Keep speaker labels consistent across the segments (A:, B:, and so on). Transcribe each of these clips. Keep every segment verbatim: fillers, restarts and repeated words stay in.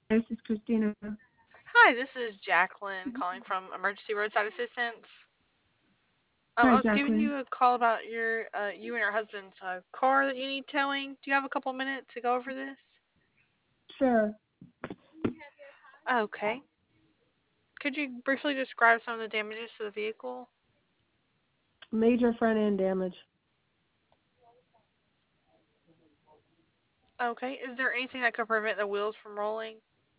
A: This is Christina.
B: Hi, this is Jacqueline calling from Emergency Roadside Assistance. Um, I
A: Hi,
B: was giving
A: Jacqueline.
B: you a call about your, uh, you and your husband's uh, car that you need towing. Do you have a couple minutes to go over this?
A: Sure.
B: Okay. Could you briefly describe some of the damages to the vehicle?
A: Major front end damage.
B: Okay. Is there anything that could prevent the wheels from rolling?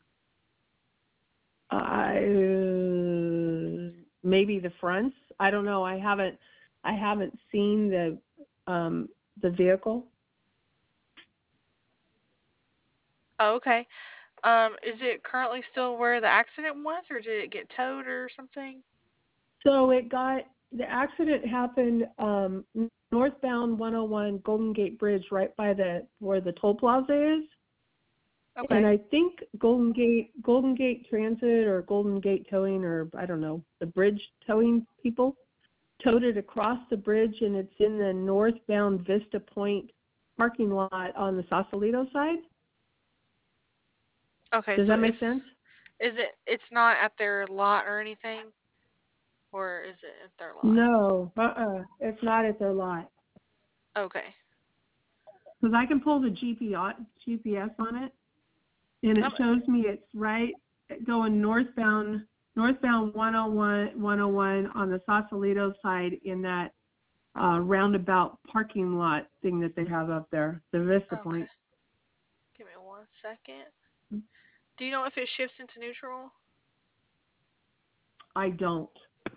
A: I uh, maybe the fronts. I don't know. I haven't. I haven't seen the um, the vehicle.
B: Oh, okay. Um, is it currently still where the accident was, or did it get towed or something?
A: So it got the accident happened um, northbound one oh one Golden Gate Bridge, right by the where the toll plaza is. And
B: Okay.
A: I think Golden Gate Golden Gate Transit or Golden Gate Towing or I don't know the bridge towing people towed it across the bridge, and it's in the northbound Vista Point parking lot on the Sausalito side.
B: Okay,
A: Does
B: so
A: that make sense?
B: it's, is it, it's not at their lot or anything? Or is it at their lot?
A: No, uh-uh. It's not at their lot.
B: Okay.
A: Because I can pull the G P S on it, and it
B: Um,
A: shows me it's right going northbound, northbound one oh one, one oh one on the Sausalito side in that uh, roundabout parking lot thing that they have up there, the Vista
B: okay.
A: Point.
B: Give me one second. Do you know if it shifts into neutral?
A: I don't.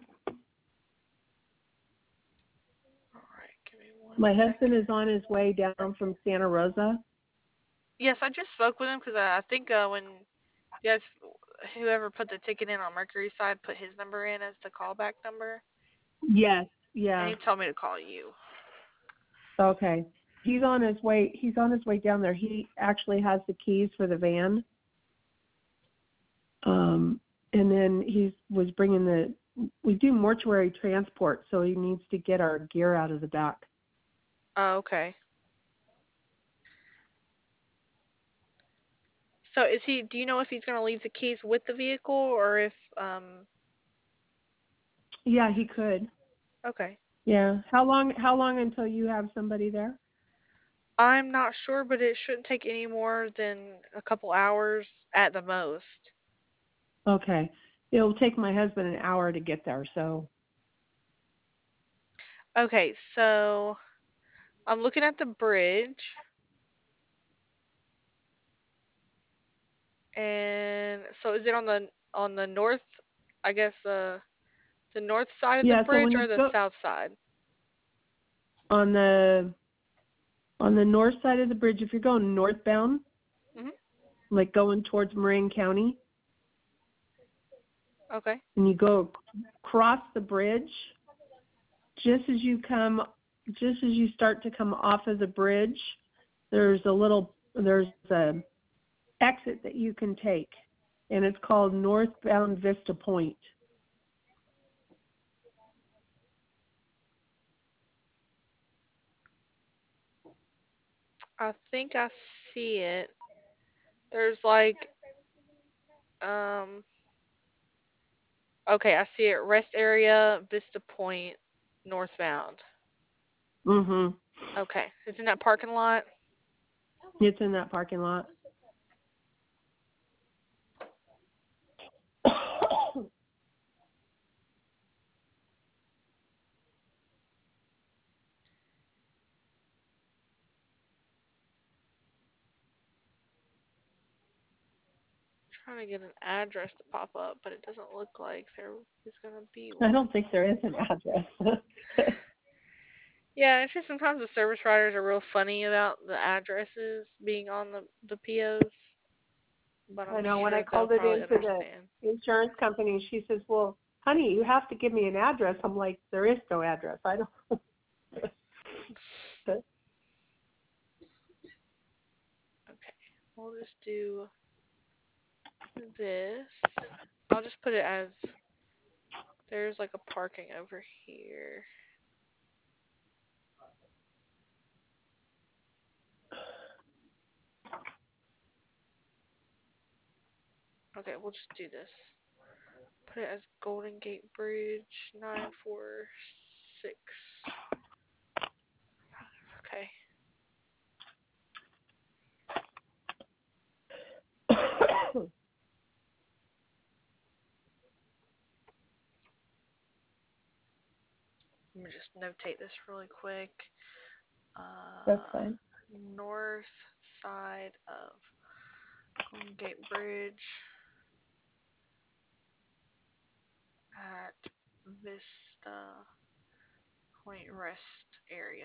B: Alright, give me one
A: My husband
B: second.
A: is on his way down from Santa Rosa.
B: Yes, I just spoke with him because I, I think uh, when you guys, whoever put the ticket in on Mercury side, put his number in as the callback number,
A: Yes,
B: and
A: yeah.
B: he told me to call you.
A: Okay. He's on his way. He's on his way down there. He actually has the keys for the van. Um, and then he was bringing the. We do mortuary transport, so he needs to get our gear out of the back.
B: Oh, okay. So is he? Do you know if he's gonna leave the keys with the vehicle or if um?
A: Yeah, he could.
B: Okay.
A: Yeah. How long? How long until you have somebody there?
B: I'm not sure, but it shouldn't take any more than a couple hours at the most.
A: Okay. It'll take my husband an hour to get there, so.
B: Okay, so I'm looking at the bridge, and so is it on the on the north? I guess uh, the north side of the
A: Yeah. So
B: bridge
A: when
B: or
A: you
B: the
A: go
B: south side?
A: on the on the north side of the bridge, if you're going northbound,
B: Hmm.
A: like going towards Marin County,
B: Okay.
A: and you go across the bridge, just as you come, just as you start to come off of the bridge, there's a little, there's a exit that you can take, and it's called Northbound Vista Point.
B: I think I see it. There's like um. Okay, I see it. Rest area, Vista Point, northbound.
A: Mhm.
B: Okay, it's in that parking lot.
A: It's in that parking lot.
B: Trying to get an address to pop up, but it doesn't look like there is gonna be
A: I
B: one.
A: don't think there is an address.
B: Yeah, it's just sometimes the service writers are real funny about the addresses being on the the P Os, but
A: I
B: I'm
A: know when I
B: sure they'll
A: called it
B: probably
A: into the
B: understand.
A: insurance company, she says, "Well, honey, you have to give me an address." I'm like, "There is no address. I don't."
B: Okay, we'll just do this. I'll just put it as there's like a parking over here. Okay, we'll just do this. Put it as Golden Gate Bridge nine four six. Okay. Let me just notate this really quick.
A: That's
B: Uh,
A: fine.
B: north side of Golden Gate Bridge at Vista Point Rest Area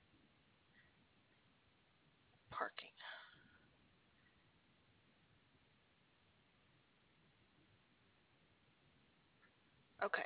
B: parking. Okay.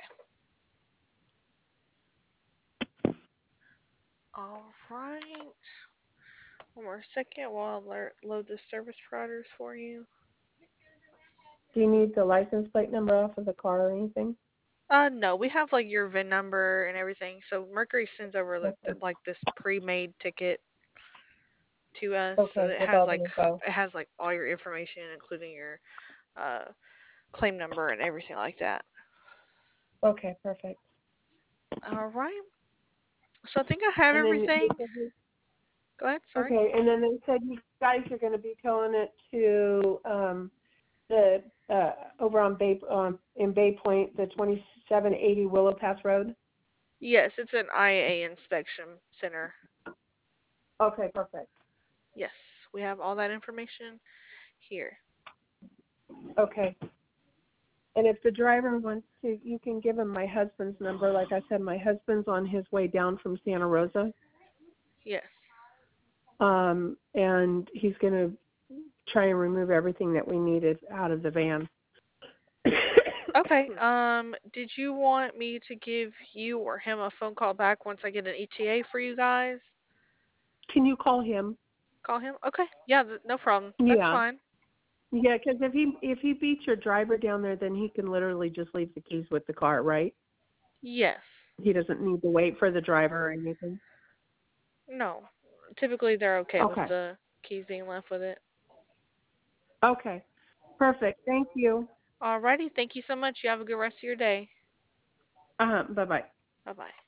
B: All right. One more second while I load the service providers for you.
A: Do you need the license plate number off of the car or anything?
B: Uh, no, we have like your V I N number and everything. So Mercury sends over like,
A: Okay.
B: like this pre-made ticket to us. So
A: Okay,
B: it
A: with
B: has
A: all the
B: like
A: info.
B: it has like all your information, including your uh claim number and everything like that.
A: Okay, perfect.
B: All right. So I think I have
A: And then
B: everything.
A: they said you-
B: Go ahead. Sorry.
A: okay, and then they said you guys are going to be towing it to um, the uh, over on Bay um, in Bay Point, the twenty-seven eighty Willow Pass Road.
B: Yes, it's an I A inspection center.
A: Okay, perfect.
B: Yes, we have all that information here.
A: Okay. And if the driver wants to, you can give him my husband's number. Like I said, my husband's on his way down from Santa Rosa,
B: Yes.
A: um, and he's going to try and remove everything that we needed out of the van.
B: Okay. Um, did you want me to give you or him a phone call back once I get an E T A for you guys?
A: Can you call him?
B: Call him? Okay. Yeah, th- no problem. That's
A: Yeah.
B: fine.
A: Yeah, because if he if he beats your driver down there, then he can literally just leave the keys with the car, right?
B: Yes.
A: He doesn't need to wait for the driver or anything.
B: No. Typically they're okay with
A: Okay.
B: the keys being left with it.
A: Okay. Perfect. Thank you.
B: Alrighty. Thank you so much. You have a good rest of your day.
A: Uh huh. Bye bye.
B: Bye bye.